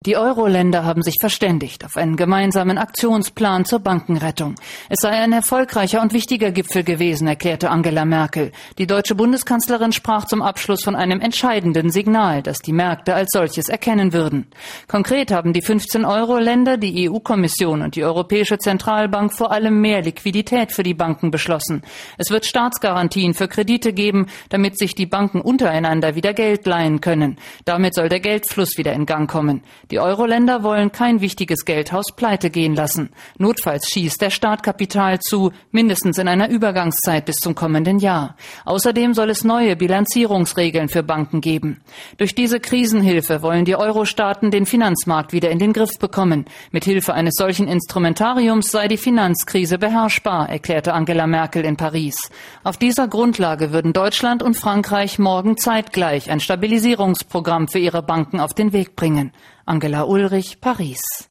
Die Euro-Länder haben sich verständigt auf einen gemeinsamen Aktionsplan zur Bankenrettung. Es sei ein erfolgreicher und wichtiger Gipfel gewesen, erklärte Angela Merkel. Die deutsche Bundeskanzlerin sprach zum Abschluss von einem entscheidenden Signal, das die Märkte als solches erkennen würden. Konkret haben die 15 Euro-Länder, die EU-Kommission und die Europäische Zentralbank vor allem mehr Liquidität für die Banken beschlossen. Es wird Staatsgarantien für Kredite geben, damit sich die Banken untereinander wieder Geld leihen können. Damit soll der Geldfluss wieder in Gang kommen. Die Euro-Länder wollen kein wichtiges Geldhaus pleite gehen lassen. Notfalls schießt der Staat Kapital zu, mindestens in einer Übergangszeit bis zum kommenden Jahr. Außerdem soll es neue Bilanzierungsregeln für Banken geben. Durch diese Krisenhilfe wollen die Euro-Staaten den Finanzmarkt wieder in den Griff bekommen. Mit Hilfe eines solchen Instrumentariums sei die Finanzkrise beherrschbar, erklärte Angela Merkel in Paris. Auf dieser Grundlage würden Deutschland und Frankreich morgen zeitgleich ein Stabilisierungsprogramm für ihre Banken auf den Weg bringen. Angela Ulrich, Paris.